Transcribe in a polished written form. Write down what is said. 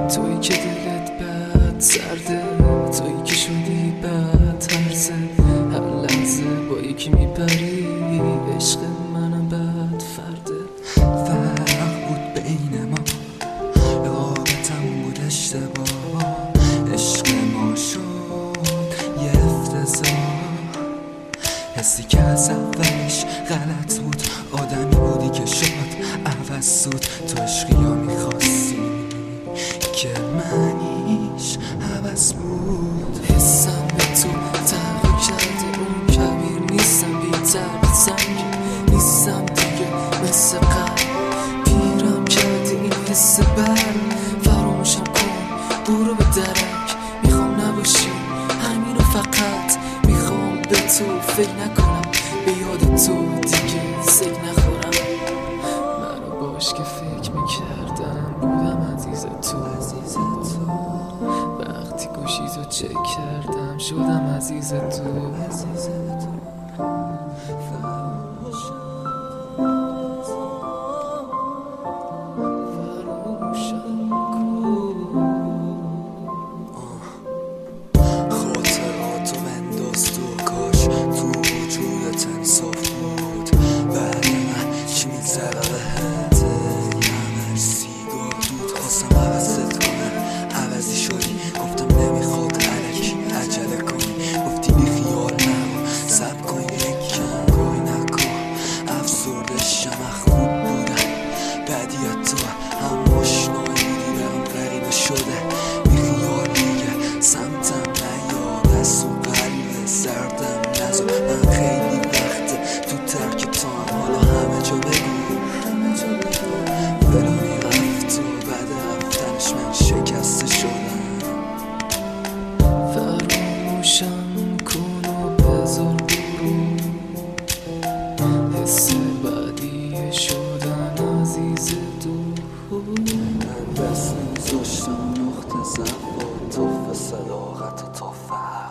تویی که دلت بد سرده، تویی که شدی بد هرزه، هر لحظه با یکی میپری، عشق منم بد فرده. فرق بود بین ما، رابطم بود اشتباه، عشق ما شد یه افتضاح. حسی که از اولش غلط بود، آدمی بودی که شد عوض زود. تو عشقی ها میخواستی که منیش عوض بود. حسم به تو تغییر کرده، اون کبیر نیستم، بی‌ترد سنگ نیستم دیگه مثل قبل. پیرم کردی این حس بر، فراموشم کن برو به درک. میخوام نباشی همینو، فقط میخوام به تو فکر نکنم، به یاد تو دیگه سگ نخورم. منو باش که فکر میکردم بودم عزیز تو، وقتی گوشیتو چک کردم شدم عزیز تو. خاطراتو بنداز تو، کاش تو وجودت انصاف بود. بعد من چی میگذره بهت، همه سیگار دود. خواستم عوضت کنم عوضی شدی، گفتم نمیخواد الکی عجله کنی. گفتی بی خیال نرو سب کن یکم گاهی نکن. افسرده شم خوب بودم بدیت تو هم آشنایی بودی، برم غریبه شده. بی خیال دیگه سمتم نیا، دست و قلب سردم نزا. من خیلی وقته تو ترک تام، حالا همه جا بگو فلانی رفت و بعد رفتنش من شکسته شدم. فراموشم کن و بذار برو، حس بعدی شدن عزیز تو. من دست نمیذاشتم نقطه ضعف و توف صداقت و توف حق.